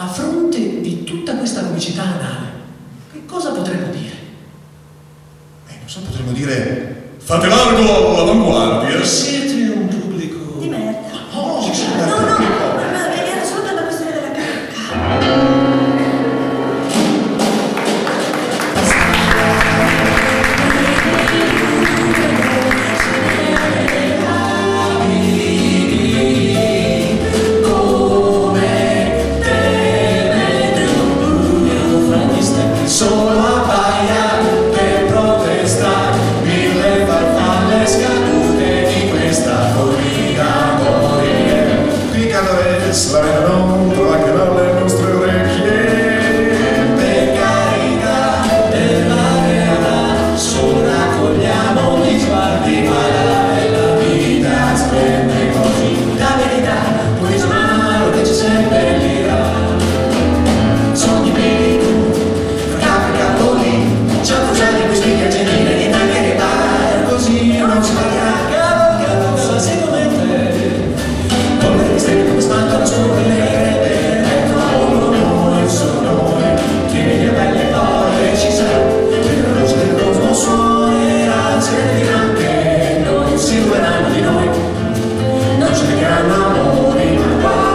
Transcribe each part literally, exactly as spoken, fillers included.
a fronte di tutta questa comicità anale, che cosa potremmo dire? Eh, non so, potremmo dire: fate largo all'avanguardia. Siete un pubblico Di merda. Oh, sì, sì, No, no, pubblico. ma era solo per la questione della cacca. Solo abbaia per protestare, mille farfalle scadute di questa corrida morire. Qui cadere slaideranno anche dalle nostre orecchie. Per carità della verità, solo raccogliamo gli sguardi, ma la bella vita splende così. La verità, un riso amaro che ci seppellirà. Sogni miei c'è un cruciale in cui spiglia genine di tanche che par, così non si parlerà, cavalcando velocemente. Polvere di stelle come spanto la sua nere, dentro solo noi, solo noi, tieni le belle poi ci sarà, mentre la luce del cosmo suonerà, se ne diranno che non si ruberanno di noi, non ce ne diranno amori, ma qua.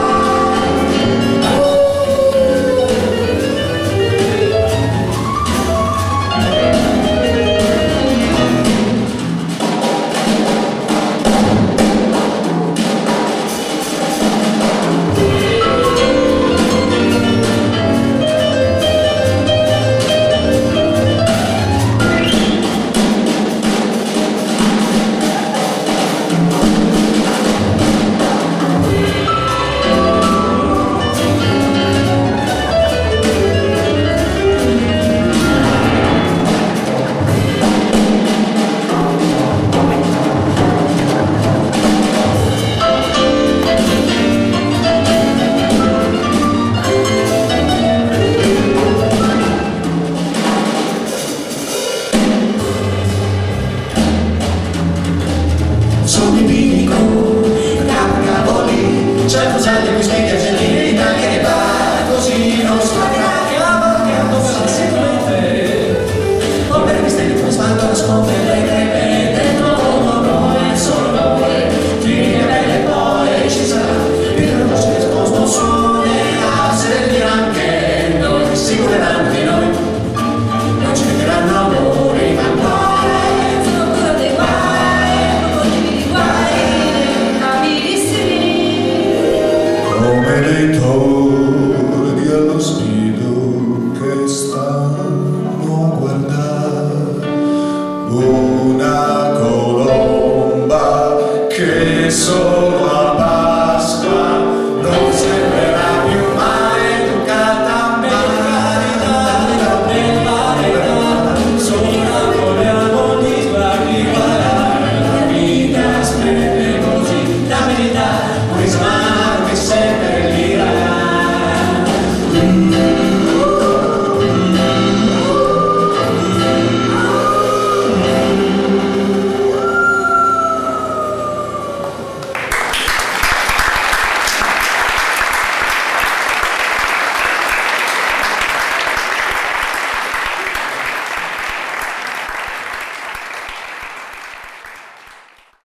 Come dei tori